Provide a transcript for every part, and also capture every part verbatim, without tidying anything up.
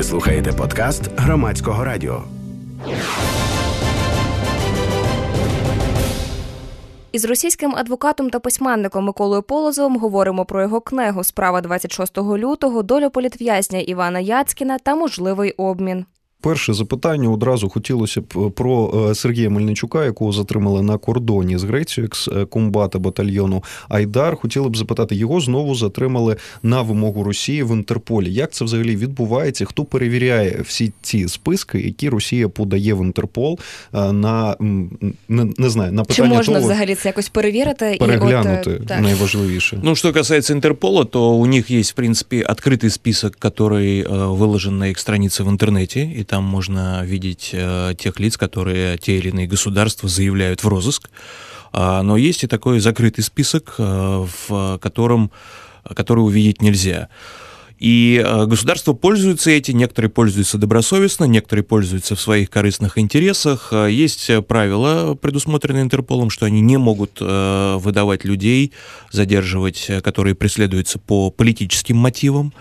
Ви слухаєте подкаст Громадського радіо. Із російським адвокатом та письменником Миколою Полозовим говоримо про його книгу «Справа двадцять шостого лютого. Доля політв'язня Івана Яцькіна та можливий обмін». Перше запитання одразу хотілося б про Сергія Мельничука, якого затримали на кордоні з Грецією, екс-комбата батальйону «Айдар». Хотіли б запитати, його знову затримали на вимогу Росії в Інтерполі. Як це взагалі відбувається? Хто перевіряє всі ці списки, які Росія подає в Інтерпол на, не, не знаю, на питання того... Чи можна того, взагалі це якось перевірити? Переглянути, і от, найважливіше. Ну, что касается Интерпола, то у них есть, в принципе, открытый список, который выложен на их странице в интернете, и там можно видеть э, тех лиц, которые те или иные государства заявляют в розыск. А, но есть и такой закрытый список, э, в котором, который увидеть нельзя. И э, государства пользуются этим, некоторые пользуются добросовестно, некоторые пользуются в своих корыстных интересах. Есть правила, предусмотренные Интерполом, что они не могут э, выдавать людей, задерживать, которые преследуются по политическим мотивам.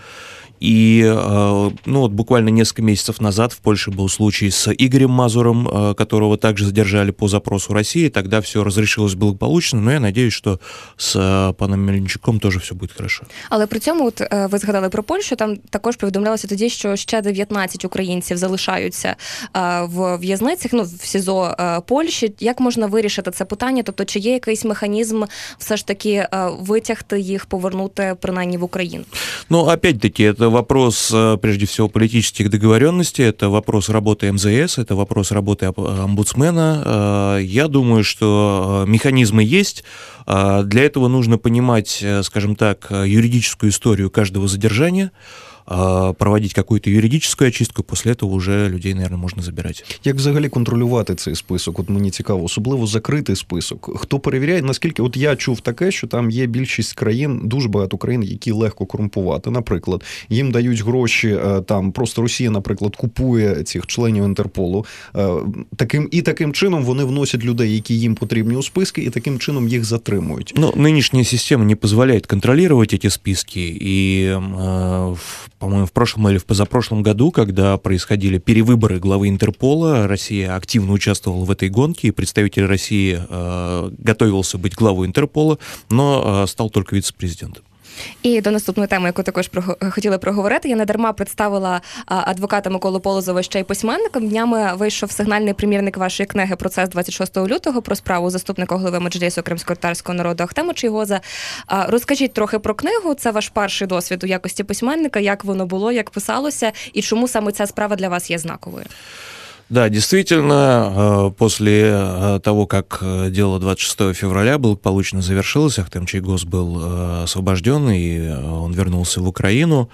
И ну, вот буквально несколько месяцев назад в Польше был случай с Игорем Мазуром, которого также задержали по запросу России. Тогда все разрешилось благополучно, но я надеюсь, що з паном Мельничуком теж все буде хорошо. Але при цьому от, ви згадали про Польщу, там також повідомлялося тоді, що ще дев'ятнадцять українців залишаються в в'язницях, ну, в СІЗО Польщі. Як можна вирішити це питання? Тобто, чи є якийсь механізм все ж таки витягти їх, повернути принаймні в Україну? Ну, опять-таки, это вопрос, прежде всего, политических договоренностей, это вопрос работы эм зэ эс, это вопрос работы омбудсмена. Я думаю, что механизмы есть. Для этого нужно понимать, скажем так, юридическую историю каждого задержания, проводить какую-то юридическую очистку, после этого уже людей, наверное, можна забирати. Як взагалі контролювати цей список? От мені цікаво, особливо закритий список. Хто перевіряє? Наскільки, от я чув таке, що там є більшість країн, дуже багато країн, які легко корумпувати. Наприклад, їм дають гроші, там просто Росія, наприклад, купує цих членів Інтерполу. Таким, і таким чином вони вносять людей, які їм потрібні у списки, і таким чином їх затримують. Ну, нынешняя система не позволяет контролировать эти списки, и э, по-моему, в прошлом или в позапрошлом году, когда происходили перевыборы главы Интерпола, Россия активно участвовала в этой гонке, и представитель России э, готовился быть главой Интерпола, но э, стал только вице-президентом. І до наступної теми, яку також хотіли проговорити, я недарма представила адвоката Миколу Полозова ще й письменником. Днями вийшов сигнальний примірник вашої книги «Процес двадцять шостого лютого» про справу заступника голови Меджлісу кримськотатарського народу Ахтема Чийгоза. Розкажіть трохи про книгу. Це ваш перший досвід у якості письменника. Як воно було, як писалося, і чому саме ця справа для вас є знаковою? Да, действительно, после того, как дело двадцать шестого февраля благополучно завершилось, Ахтем Чийгоз был освобожден, и он вернулся в Украину.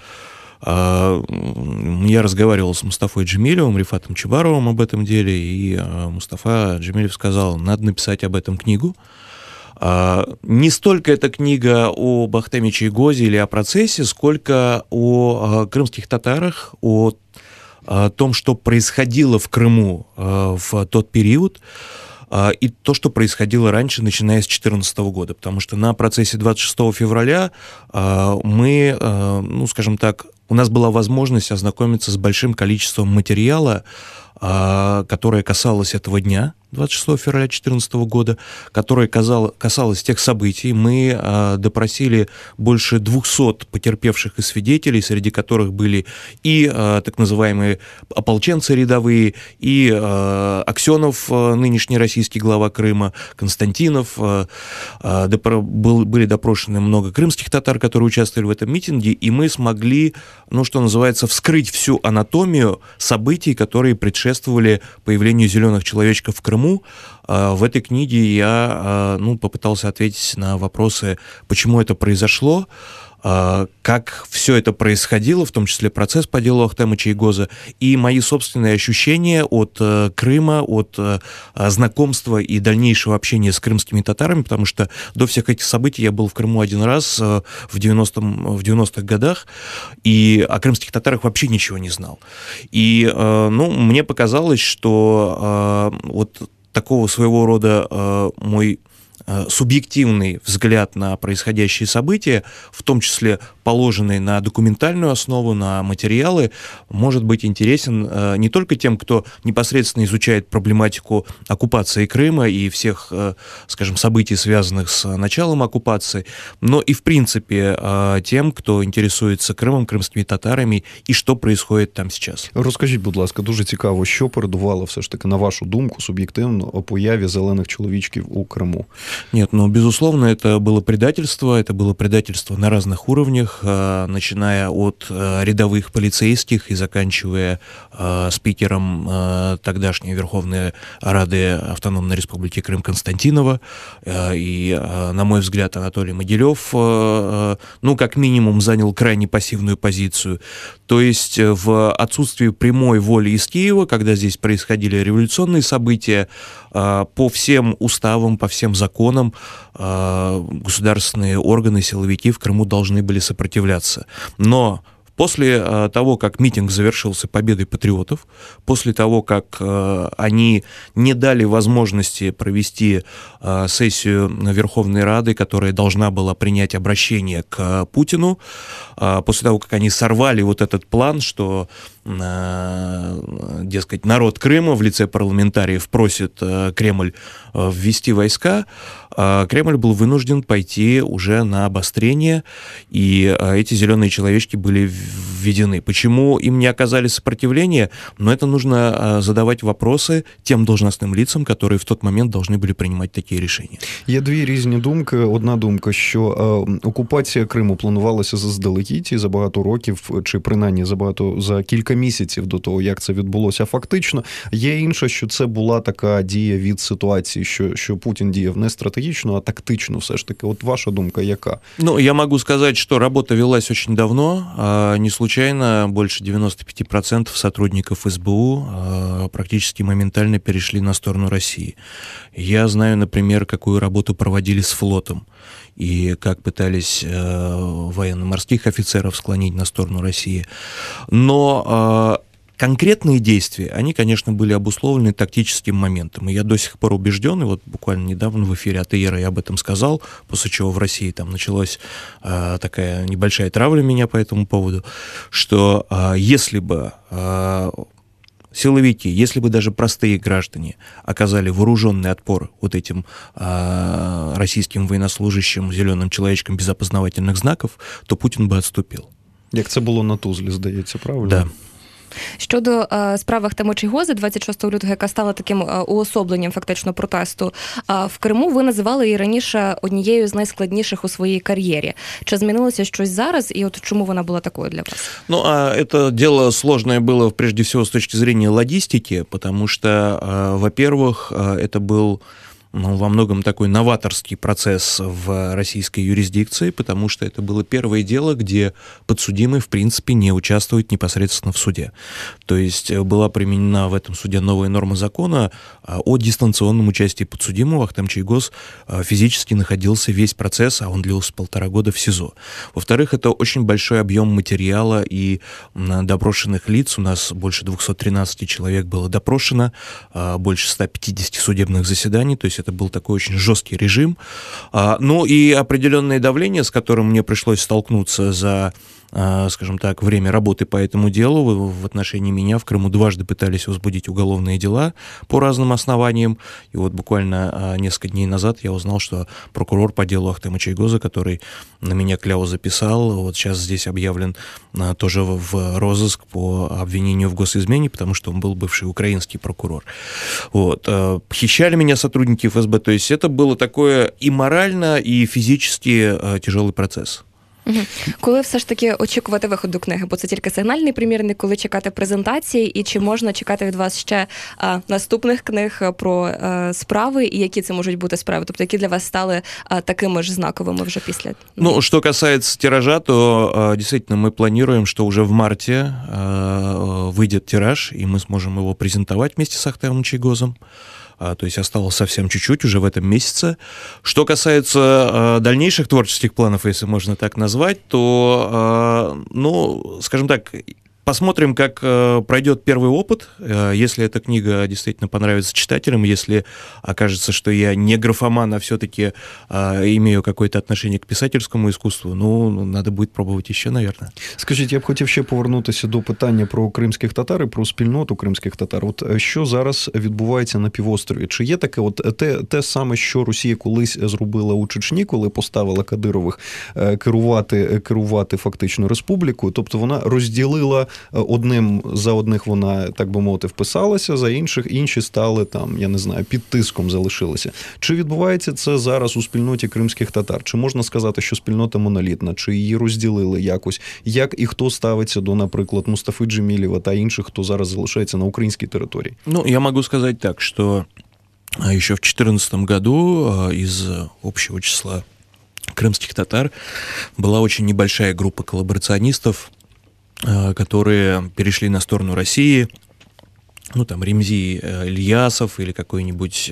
Я разговаривал с Мустафой Джемилевым, Рифатом Чубаровым об этом деле, и Мустафа Джемилев сказал, надо написать об этом книгу. Не столько эта книга об Ахтеме Чийгозе или о процессе, сколько о крымских татарах, о о том, что происходило в Крыму в тот период, и то, что происходило раньше, начиная с две тысячи четырнадцатого года. Потому что на процессе двадцать шестого февраля мы, ну, скажем так, у нас была возможность ознакомиться с большим количеством материала, которое касалось этого дня, двадцать шестого февраля две тысячи четырнадцатого года, которое касалось тех событий. Мы допросили больше двухсот потерпевших и свидетелей, среди которых были и так называемые ополченцы рядовые, и Аксенов, нынешний российский глава Крыма, Константинов. Были допрошены много крымских татар, которые участвовали в этом митинге, и мы смогли, ну, что называется, вскрыть всю анатомию событий, которые предшествовали появлению зеленых человечков в Крыму. В этой книге я, ну, попытался ответить на вопросы, почему это произошло, как все это происходило, в том числе процесс по делу Ахтема Чийгоза, и мои собственные ощущения от Крыма, от знакомства и дальнейшего общения с крымскими татарами, потому что до всех этих событий я был в Крыму один раз в девяностых годах, и о крымских татарах вообще ничего не знал. И, ну, мне показалось, что вот такого своего рода мой субъективный взгляд на происходящие события, в том числе положенный на документальную основу, на материалы, может быть интересен не только тем, кто непосредственно изучает проблематику оккупации Крыма и всех, скажем, событий, связанных с началом оккупации, но и, в принципе, тем, кто интересуется Кримом, кримськими татарами і що происходит там сейчас. Розкажіть, будь ласка, дуже цікаво, що передувало все ж таки, на вашу думку, суб'єктивно, о появі зелених чоловічків у Криму? Нет, ну, безусловно, это было предательство, это было предательство на разных уровнях, начиная от рядовых полицейских и заканчивая спикером тогдашней Верховной Рады Автономной Республики Крым Константинова. И, на мой взгляд, Анатолий Могилев, ну, как минимум, занял крайне пассивную позицию. То есть в отсутствии прямой воли из Киева, когда здесь происходили революционные события, по всем уставам, по всем законам государственные органы, силовики в Крыму должны были сопротивляться. Но после того, как митинг завершился победой патриотов, после того, как они не дали возможности провести сессию Верховной Рады, которая должна была принять обращение к Путину, после того, как они сорвали вот этот план, что, дескать, народ Крыма в лице парламентариев просит Кремль ввести войска, Кремль был вынужден пойти уже на обострение, и эти зеленые человечки были введены. Почему им не оказали сопротивления? Но это нужно задавать вопросы тем должностным лицам, которые в тот момент должны были принимать такие рішення. Є дві різні думки. Одна думка, що е, окупація Криму планувалася заздалегідь і за багато років, чи принаймні за багато, за кілька місяців до того, як це відбулося фактично. Є інша, що це була така дія від ситуації, що, що Путін діяв не стратегічно, а тактично все ж таки. От ваша думка яка? Ну, я могу сказать, что работа велась очень давно. Не случайно больше девяносто пять процентов сотрудников эс бэ у практически моментально перешли на сторону России. Я знаю, например, какую работу проводили с флотом и как пытались военно-морских офицеров склонить на сторону России. Но конкретные действия, они, конечно, были обусловлены тактическим моментом. И я до сих пор убежден, и вот буквально недавно в эфире АТР я об этом сказал, после чего в России там началась э, такая небольшая травля меня по этому поводу, что э, если бы э, силовики, если бы даже простые граждане оказали вооруженный отпор вот этим э, российским военнослужащим, зеленым человечкам без опознавательных знаков, то Путин бы отступил. Як це було на Тузлі, здається, правильно? Да. Щодо е, справи Ахтема Чийгози двадцять шостого лютого, яка стала таким е, уособленням фактично протесту, е, в Криму ви називали її раніше однією з найскладніших у своїй кар'єрі. Чи змінилося щось зараз, і от чому вона була такою для вас? Ну, а это дело сложное было прежде всего с точки зрения логистики, потому что, э, во-первых, э, это был ну, во многом такой новаторский процесс в российской юрисдикции, потому что это было первое дело, где подсудимый, в принципе, не участвует непосредственно в суде. То есть была применена в этом суде новая норма закона о дистанционном участии подсудимого. Ахтем Чийгоз физически находился весь процесс, а он длился полтора года в СИЗО. Во-вторых, это очень большой объем материала и допрошенных лиц. У нас больше двести тринадцать человек было допрошено, больше ста пятидесяти судебных заседаний, то есть это был такой очень жесткий режим. Ну и определенное давление, с которым мне пришлось столкнуться за, скажем так, время работы по этому делу. В отношении меня в Крыму дважды пытались возбудить уголовные дела по разным основаниям. И вот буквально несколько дней назад я узнал, что прокурор по делу Ахтема Чийгоза, который на меня кляву записал, вот сейчас здесь объявлен тоже в розыск по обвинению в госизмене, потому что он был бывший украинский прокурор. Вот. Похищали меня сотрудники эф эс бэ, то есть это было такое и морально, и физически тяжелый процесс. Угу. Коли все ж таки очікувати виходу книги? Бо це тільки сигнальний примірник, коли чекати презентації, і чи можна чекати від вас ще а, наступних книг про а, справи, і які це можуть бути справи? Тобто, які для вас стали а, такими ж знаковыми уже після? Ну, что касается тиража, то а, действительно мы планируем, что уже в марте а, выйдет тираж, и мы сможем его презентовать вместе с Ахтемом Чийгозом. То есть осталось совсем чуть-чуть уже в этом месяце. Что касается э, дальнейших творческих планов, если можно так назвать, то, э, ну, скажем так, посмотрим, как пройдет первый опыт. Если эта книга действительно понравится читателям, если окажется, что я не графоман, а все-таки имею какое-то отношение к писательському искусству, ну, надо будет пробовать еще, наверное. Скажіть, я б хотів ще повернутися до питання про кримських татар і про спільноту кримських татар. От що зараз відбувається на півострові? Чи є таке от те, те саме, що Росія колись зробила у Чечні, коли поставила Кадирових керувати, керувати фактично республікою? Тобто вона розділила одним, за одних вона, так би мовити, вписалася, за інших інші стали там, я не знаю, під тиском залишилися. Чи відбувається це зараз у спільноті кримських татар? Чи можна сказати, що спільнота монолітна? Чи її розділили якось? Як і хто ставиться до, наприклад, Мустафи Джемілєва та інших, хто зараз залишається на українській території? Ну, я могу сказать так, что еще в две тысячи четырнадцатом году из общего числа крымских татар была очень небольшая группа коллаборационистов, которые перешли на сторону России, ну, там, Ремзи Ильясов или какой-нибудь,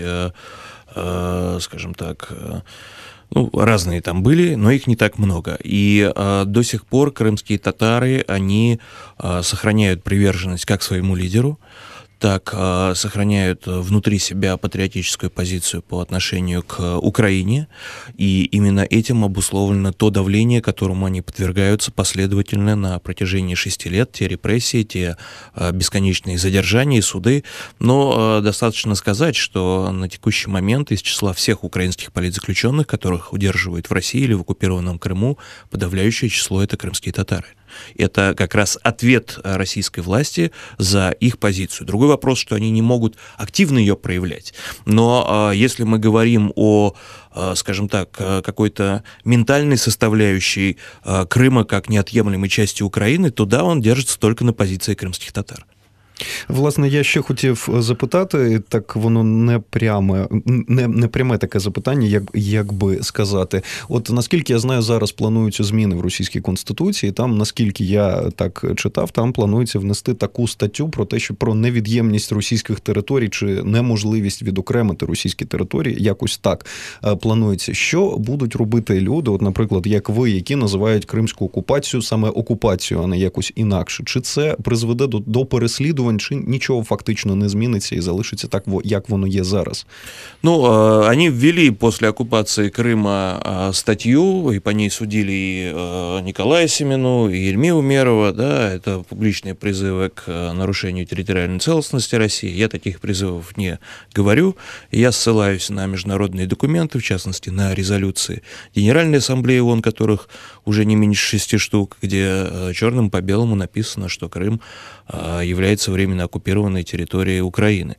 скажем так, ну, разные там были, но их не так много. И э, до сих пор крымские татары, они э, сохраняют приверженность как своему лидеру, так э, сохраняют внутри себя патриотическую позицию по отношению к Украине, и именно этим обусловлено то давление, которому они подвергаются последовательно на протяжении шести лет, те репрессии, те э, бесконечные задержания и суды. Но э, достаточно сказать, что на текущий момент из числа всех украинских политзаключенных, которых удерживают в России или в оккупированном Крыму, подавляющее число — это крымские татары. Это как раз ответ российской власти за их позицию. Другой вопрос, что они не могут активно ее проявлять. Но э, если мы говорим о, э, скажем так, какой-то ментальной составляющей э, Крыма как неотъемлемой части Украины, то да, он держится только на позиции крымских татар. Власне, я ще хотів запитати, так воно не пряме, не, не пряме таке запитання, як, як би сказати. От наскільки я знаю, зараз плануються зміни в російській конституції, там, наскільки я так читав, там планується внести таку статтю про те, що про невід'ємність російських територій чи неможливість відокремити російські території, якось так планується. Що будуть робити люди, от, наприклад, як ви, які називають кримську окупацію саме окупацією, а не якось інакше? Чи це призведе до, до переслідування, чи ничего фактично не изменится и залишится так, як воно є зараз? Ну, они ввели после оккупации Крыма статью, и по ней судили и Николая Семену, и Ильму Умерова, да, это публичные призывы к нарушению территориальной целостности России. Я таких призывов не говорю. Я ссылаюсь на международные документы, в частности, на резолюции Генеральной Ассамблеи ООН, которых уже не меньше шести штук, где черным по белому написано, что Крым является временно оккупированной территорией Украины.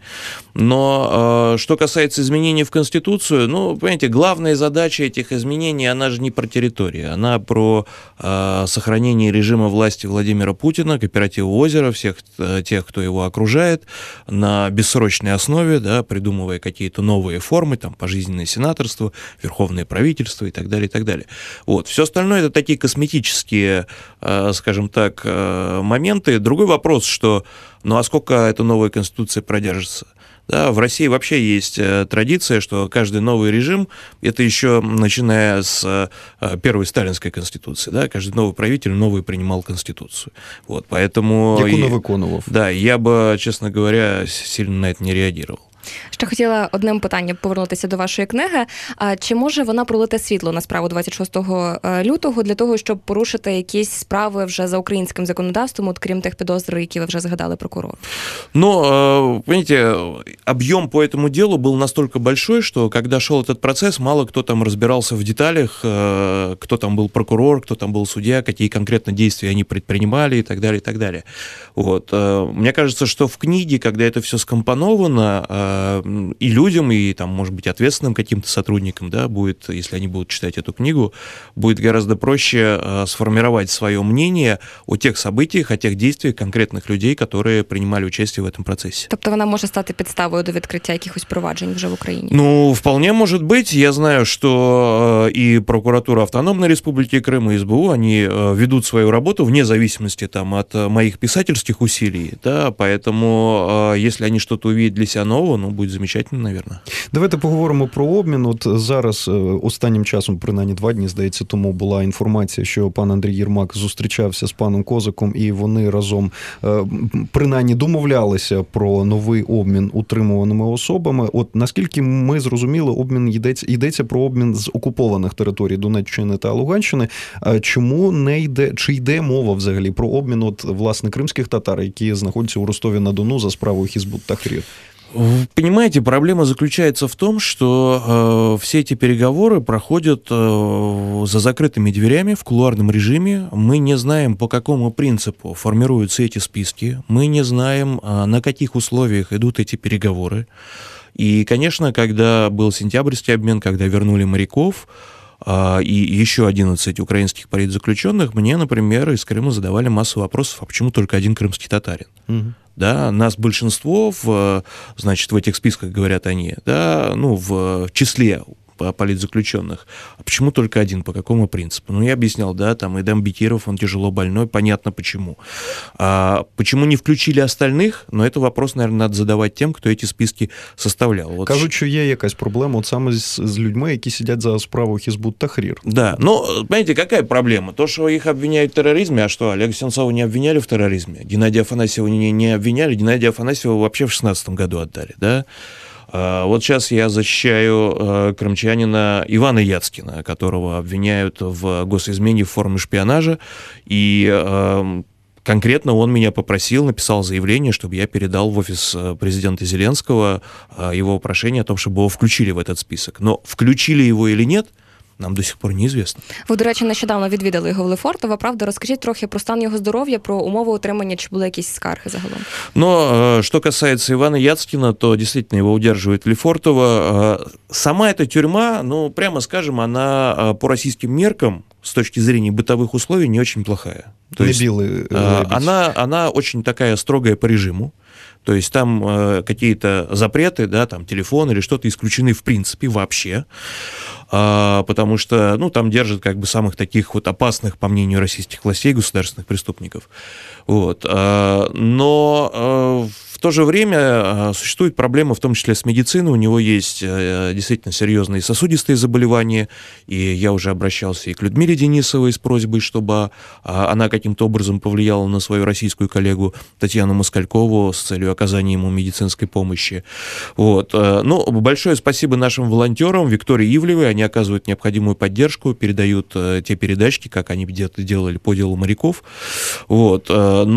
Но э, что касается изменений в Конституцию, ну, понимаете, главная задача этих изменений, она же не про территорию, она про э, сохранение режима власти Владимира Путина, кооператива «Озеро», всех э, тех, кто его окружает, на бессрочной основе, да, придумывая какие-то новые формы, там, пожизненное сенаторство, верховное правительство и так далее, и так далее. Вот. Все остальное — это такие косметические, э, скажем так, э, моменты. Другой вопрос, что, ну а сколько эта новая конституция продержится? Да, в России вообще есть традиция, что каждый новый режим, это еще начиная с первой сталинской конституции, да, каждый новый правитель новый принимал конституцию. Вот, поэтому... Яку не виконував. Да, я бы, честно говоря, сильно на это не реагировал. Ще хотіла одним питанням повернутися до вашої книги. А чи може вона пролити світло на справу двадцять шостого лютого для того, щоб порушити якісь справи вже за українським законодавством, от крім тих підозр, які ви вже згадали, прокурор? Ну, понимаете, объем по этому делу был настолько большой, что когда шел этот процесс, мало кто там разбирался в деталях, кто там был прокурор, кто там был судья, какие конкретно действия они предпринимали и так далее, и так далее. Вот. Мне кажется, что в книге, когда это все скомпоновано, и людям, и, там, может быть, ответственным каким-то сотрудникам, да, будет, если они будут читать эту книгу, будет гораздо проще э, сформировать свое мнение о тех событиях, о тех действиях конкретных людей, которые принимали участие в этом процессе. Тобто вона може стати підставою до відкриття якихось проваджень вже в Україні? Ну, вполне может быть. Я знаю, что и прокуратура Автономной Республики Крым, и СБУ, они ведут свою работу вне зависимости там, от моих писательских усилий, да, поэтому если они что-то увидят для себя нового, ну, будет замечательно, наверное. Давайте поговоримо про обмін. От зараз, останнім часом, принаймні два дні, здається, тому була інформація, що пан Андрій Єрмак зустрічався з паном Козаком, і вони разом, принаймні, домовлялися про новий обмін утримуваними особами. От наскільки ми зрозуміли, обмін йдеться, йдеться про обмін з окупованих територій Донеччини та Луганщини. Чому не йде, чи йде мова взагалі про обмін, от, власне, кримських татар, які знаходяться у Ростові-на-Дону за справою Хизбут-Тахрир? Понимаете, проблема заключается в том, что э, все эти переговоры проходят э, за закрытыми дверями, в кулуарном режиме. Мы не знаем, по какому принципу формируются эти списки. Мы не знаем, э, на каких условиях идут эти переговоры. И, конечно, когда был сентябрьский обмен, когда вернули моряков, э, и еще одиннадцать украинских политзаключенных, мне, например, из Крыма задавали массу вопросов, а почему только один крымский татарин? Угу. Да, нас большинство, в, значит, в этих списках, говорят они, да, ну, в числе политзаключенных. А почему только один? По какому принципу? Ну, я объяснял, да, там Эдем Бекиров, он тяжело больной, понятно почему. А почему не включили остальных? Но это вопрос, наверное, надо задавать тем, кто эти списки составлял. Вот. Кажуть, що є якась проблема от саме з, з людьми, які сидять за справою Хизбут-Тахрир. Да, ну, понимаете, какая проблема? То, что их обвиняют в терроризме, а что, Олега Сенцова не обвиняли в терроризме? Геннадия Афанасьева не, не обвиняли, Геннадия Афанасьева вообще в шестнадцатом году отдали, да? Вот сейчас я защищаю крымчанина Ивана Яцкина, которого обвиняют в госизмене в форме шпионажа, и конкретно он меня попросил, написал заявление, чтобы я передал в офис президента Зеленского его прошение о том, чтобы его включили в этот список. Но включили его или нет, нам до сих пор неізвісно. Ви, до речі, нещодавно відвідали його в Лефортово, правда? Розкажіть трохи про стан його здоров'я, про умови утримання, чи були якісь скарги загалом? Но что касается Ивана Яцкина, то действительно его удерживает Лефортово. Сама эта тюрьма, ну, прямо скажем, она по российским меркам с точки зрения бытовых условий не очень плохая. То есть, она, она очень такая строгая по режиму. То есть там э, какие-то запреты, да, там телефон или что-то исключены в принципе вообще, э, потому что, ну, там держат как бы самых таких вот опасных, по мнению российских властей, государственных преступников. Вот. Э, но э, в то же время существует проблема, в том числе с медициной. У него есть э, действительно серьезные сосудистые заболевания, и я уже обращался и к Людмиле Денисовой с просьбой, чтобы э, она каким-то образом повлияла на свою российскую коллегу Татьяну Москалькову с целью оказания ему медицинской помощи. Вот. Ну, большое спасибо нашим волонтерам, Виктории Ивлевой, они оказывают необходимую поддержку, передают те передачки, как они где-то делали по делу моряков. Вот.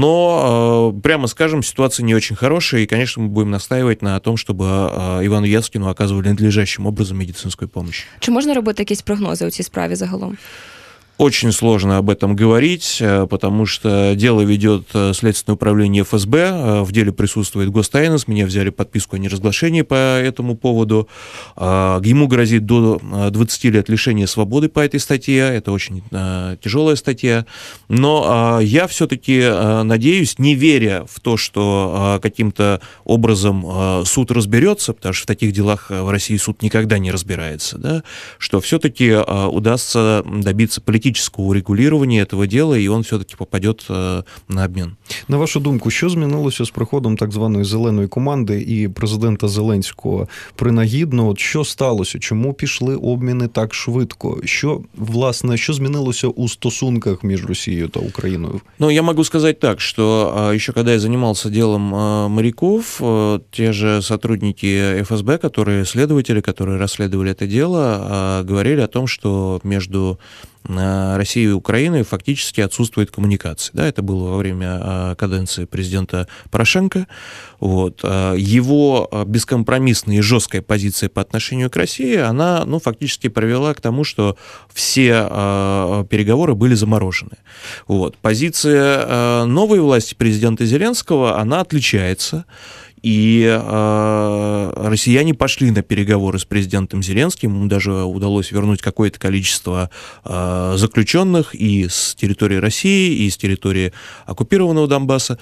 Но, прямо скажем, ситуация не очень хорошая, и, конечно, мы будем настаивать на том, чтобы Ивану Яцкину оказывали надлежащим образом медицинскую помощь. Чи можна робити якісь прогнози у цій справі загалом? Очень сложно об этом говорить, потому что дело ведет Следственное управление эф эс бэ, в деле присутствует гостайна, с меня взяли подписку о неразглашении по этому поводу. Ему грозит до двадцати лет лишения свободы по этой статье, это очень тяжелая статья, но я все-таки надеюсь, не веря в то, что каким-то образом суд разберется, потому что в таких делах в России суд никогда не разбирается, да, что все-таки удастся добиться политического урегулювання этого дела, і він все-таки попаде на обмін. На вашу думку, що змінилося з приходом так званої «зеленої команди» і президента Зеленського принагідно? От що сталося? Чому пішли обміни так швидко? Що, власне, що змінилося у стосунках між Росією та Україною? Ну, я могу сказать так, что еще когда я занимался делом моряков, те же сотрудники эф эс бэ, которые, следователи, которые расследовали это дело, говорили о том, что между России и Украины фактически отсутствует коммуникация. Да, это было во время каденции президента Порошенко. Вот. Его бескомпромиссная и жесткая позиция по отношению к России, она, ну, фактически привела к тому, что все переговоры были заморожены. Вот. Позиция новой власти президента Зеленского, она отличается. И э, россияне пошли на переговоры с президентом Зеленским, ему даже удалось вернуть какое-то количество э, заключенных и с территории России, и с территории оккупированного Донбасса.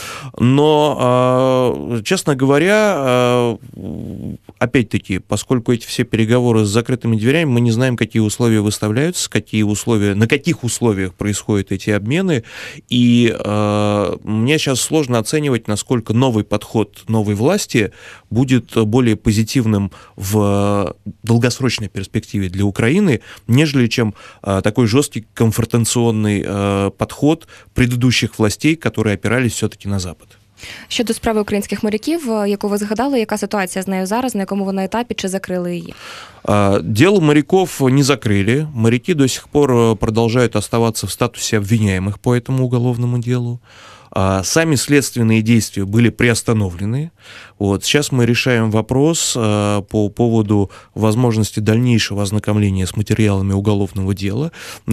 Но, э, честно говоря, э, опять-таки, поскольку эти все переговоры с закрытыми дверями, мы не знаем, какие условия выставляются, какие условия, на каких условиях происходят эти обмены, и э, мне сейчас сложно оценивать, насколько новый подход, новой власти будет более позитивным в долгосрочной перспективе для Украины, нежели чем такой жесткий конфронтационный подход предыдущих властей, которые опирались все-таки на Запад. Щодо справи українських моряків, яку ви згадали, яка ситуація з нею зараз, на якому вона етапі, чи закрили її? Дело моряков не закрыли. Моряки до сих пор продолжают оставаться в статусе обвиняемых по этому уголовному делу. Сами следственные действия были приостановлены. Вот. Сейчас мы решаем вопрос по поводу возможности дальнейшего ознакомления с материалами уголовного дела.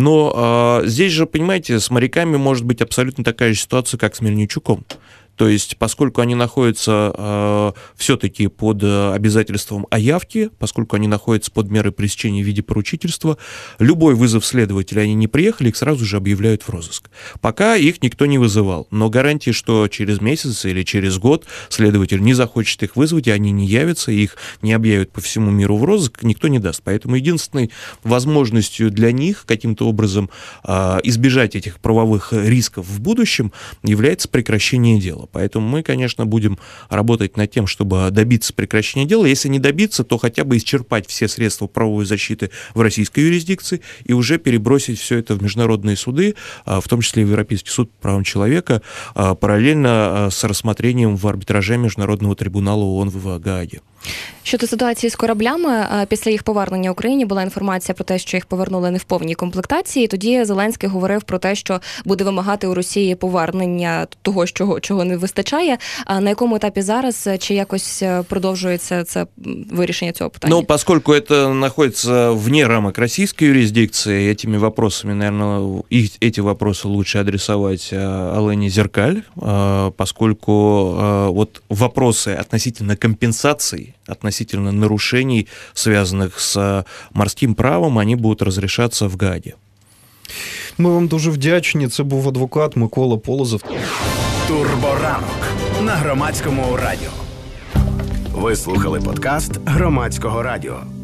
Но здесь же, понимаете, с моряками может быть абсолютно такая же ситуация, как с Мельничуком. То есть, поскольку они находятся э, все-таки под обязательством о явке, поскольку они находятся под мерой пресечения в виде поручительства, любой вызов следователя, они не приехали, их сразу же объявляют в розыск. Пока их никто не вызывал, но гарантии, что через месяц или через год следователь не захочет их вызвать, и они не явятся, и их не объявят по всему миру в розыск, никто не даст. Поэтому единственной возможностью для них каким-то образом э, избежать этих правовых рисков в будущем является прекращение дела. Поэтому мы, конечно, будем работать над тем, чтобы добиться прекращения дела. Если не добиться, то хотя бы исчерпать все средства правовой защиты в российской юрисдикции и уже перебросить все это в международные суды, в том числе и в Европейский суд по правам человека, параллельно с рассмотрением в арбитраже Международного трибунала ООН в Гааге. Щодо ситуації з кораблями, після їх повернення Україні була інформація про те, що їх повернули не в повній комплектації. Тоді Зеленський говорив про те, що буде вимагати у Росії повернення того, чого, чого не вистачає. А на якому етапі зараз, чи якось продовжується це вирішення цього питання? Ну, поскольку это находится вне рамок российской юрисдикции, этими вопросами, наверное, их, эти вопросы лучше адресовать Олене Зеркаль, поскольку вот вопросы относительно компенсации, относительно нарушений, связанных с морским правом, они будут разрешаться в Гааге. Ми вам дуже вдячні. Це був адвокат Микола Полозов. Турборанок на Громадському радіо. Ви слухали подкаст Громадського радіо.